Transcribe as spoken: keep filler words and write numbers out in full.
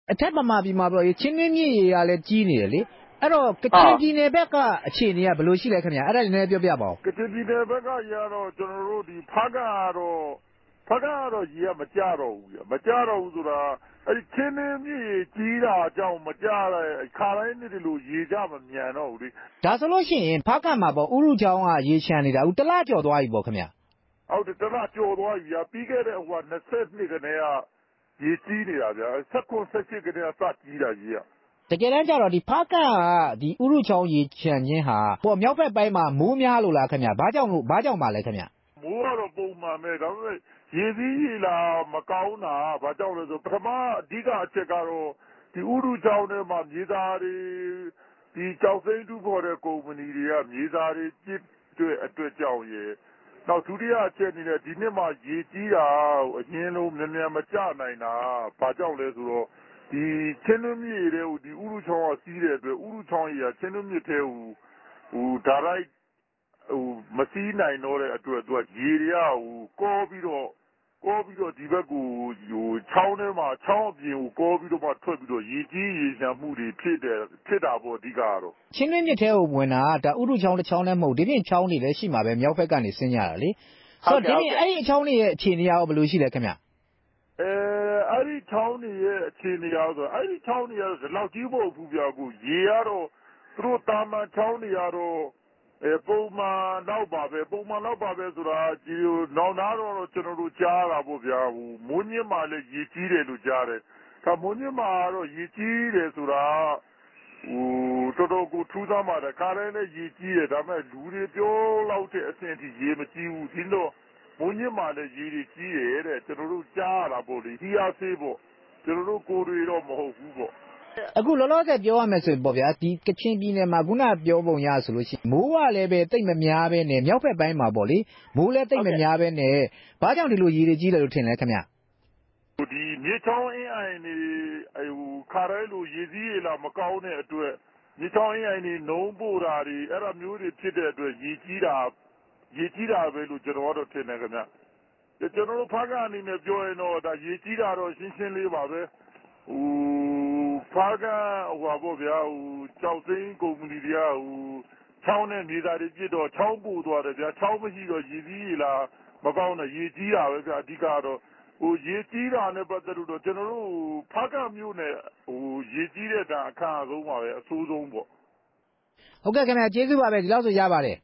အထက်ဗမာပြည်မှာပြောချင်းတွင်းမြစ်ရေကလည်းကြီးနေတယ်လေအဲ့တော့ကချင်ပြည်နယ်ဘက်ကအခြေအနေကဘယ်လိုရှိလဲခင်ဗျအဲ့ဒါလည်းနည်းနည်းပြောပြပါဦးကချင်ပြည်နယ်ဘက်ကရတော့ကျွန်တော်တို့ဒီဖားကန့်ကတော့ဖားကန့်ကတော့ရေကမကြတော့ဘူးမကြတော့ဘူးဆိုတာအဲ့ဒီချင်းတွင်းမြစ်ရေကြီးတာအကြောင်းမကြတဲ့ခါတိုင်းနေ့ဒီလိုရေကြမမြန်တော့ဘူးလေဒါဆိုလို့ရှိရင်ဖားကန့်မှာပေါ့ဥရုချောင်းကရေချမ်းနေတာဦးတလကျော်သွားပြီပေါ့ခင်ဗျဟုတ်တယ်တလကျော်သွားပြီပြီးခဲ့တဲ့ဟိုကနှစ်နှစ်ကနေကရေကြီးနေတာဗျာ၁၇ ၁၈ကနေကစကြီးတာကြီးอ่ะတကယ်တမ်းကျတော့ဒီဖားကန့်ကဒီဥရုချောင်းရေချမ်းခြင်းဟာပေါ့မြောက်ဘက်ပိုင်းမှာမိုးများလို့လားခင်ဗျဘာကြောင့်လို့ဘာကြောင့်ပါလဲခင်ဗျမိုးကတော့ပုံမှန်ပဲဒါပေမဲ့ရေစည်းရေလာမကောင်းတာဘာကြောင့်လဲဆိုပထမအဓိကအချက်ကတော့ဒီဥရုချောင်းထဲမှာမြေသားတွေဒီကြောက်စိမ့်တူဖို့တဲ့ကုမ္ပဏီတွေကမြေသားတွေပြစ်တဲ့အတွက်ကြောင့်ရေနောက်ဒုတိယအချက်အနေနဲ့ဒီနှစ်မှာရေကြီးတာအရင်လုံးမြန်မြန်မကျနိုင်တာဘာကြောင့်လဲဆိုတော့ဒီချင်းတွင်းမြစ်တွေကိုဒီဥရုချောင်းကစီးတဲ့အတွက်ဥရုချောင်းကြီးကချင်းတွင်းမြစ်ထဲကိုဟိုဒါရိုက်ဟိုမစီးနိုင်တော့တဲ့အတွက်သူကရေတွေကဟိုကောပြီးတော့ကောပြီးတော့ဒီဘက်ကိုဟိုချောင်းထဲမှာချောင်းအပြင်ကိုကောပြီးတော့မှထွက်ပြီးတော့ရေကြီးရေရှမ်းမှုတွေဖြစ်တယ်ဖြစ်တာပေါ့အဓိကတော့ချင်းတွင်းမြစ်ထဲကိုဝင်တာဒါဥရုချောင်းတစ်ချောင်းလည်းမဟုတ်ဒီပြင်ချောင်းတွေလည်းရှိမှာပဲမြောက်ဘက်ကနေဆင်းကြတာလေဆိုတော့ဒီပြင်အဲ့ဒီအချောင်းတွေရဲ့အခြေအနေရောဘယ်လိုရှိလဲခင်ဗျအဲအဲ့ဒီချောင်းတွေရဲ့အခြေအနေရောဆိုအဲ့ဒီချောင်းတွေကတော့ဒီလောက်ကြီးဖို့ဘူးပြကူရေကတော့သူတို့တာမန်ချောင်းတွေကတော့အဲပုံမှန်တော့ပါပဲပုံမှန်တော့ပါပဲဆိုတာဒီနောက်နာတော့ကျွန်တော်တို့ကြားတာပေါ့ဗျာဟိုမိုးညစ်မှလည်းရေကြီးတယ်လို့ကြားတယ်ဒါမိုးညစ်မှတော့ရေကြီးတယ်ဆိုတာဟိုတော်တော်ကိုထူးဆန်းပါတယ်ခါတိုင်းလည်းရေကြီးတယ်ဒါပေမဲ့လူတွေပြောလောက်တဲ့အဆင့်အထိရေမကြီးဘူးဒီတော့မိုးညစ်မှလည်းရေတွေကြီးတယ်တဲ့ကျွန်တော်တို့ကြားရတာပေါ့လေဒီအားသေးပေါ့ကျွန်တော်တို့ကိုယ်တွေတော့မဟုတ်ဘူးပေါ့အခုလောလောဆယ်ပြောရမယ်ဆိုရင်ပေါ့ဗျာဒီကချင်ပြည်နယ်မှာခုနပြောပုံရဆိုလို့ရှိရင်မိုးကလည်းပဲတိတ်မများပဲနဲ့မြောက်ဘက်ပိုင်းမှာပေါ့လေမိုးလည်းတိတ်မများပဲနဲ့ဘာကြောင့်ဒီလိုရေတွေကြီးတယ်လို့ထင်လဲခင်ဗျဒီမြေချောင်းအင်းအိုင်နေဟိုခါရဲလိုရေစည်းရေလာမကောင်းတဲ့အတွက်မြေချောင်းအင်းအိုင်နေနှုံးပို့တာတွေအဲ့ဒါမျိုးတွေဖြစ်တဲ့အတွက်ရေကြီးတာရေကြီးတာပဲလို့ကျွန်တော်တို့ထင်တယ်ခင်ဗျကျွန်တော်တို့ဖားကအနေနဲ့ပြောရင်တော့ဒါရေကြီးတာတော့ရှင်းရှင်းလေးပါပဲဟိုဖားကဟိုပါပေါ့ဗျာဟိုကြောက်သိန်းကုမ္ပဏီတွေကဟိုချောင်းနဲ့မြေသားတွေပြစ်တော့ချောင်းပို့သွားတယ်ဗျာချောင်းမရှိတော့ရေကြီးရေလာမကောင်းတော့ရေကြီးတာပဲဗျာအဓိကတော့ဟိုရေကြီးတာနဲ့ပတ်သက်လို့ကျွန်တော်တို့ဖားကမြို့နယ်ဟိုရေကြီးတဲ့အခါအခါအဆုံးပါပဲအဆိုးဆုံးပေါ့ဟုတ်ကဲ့ခင်ဗျာကျေးဇူးပါပဲဒီလောက်ဆိုရပါတယ်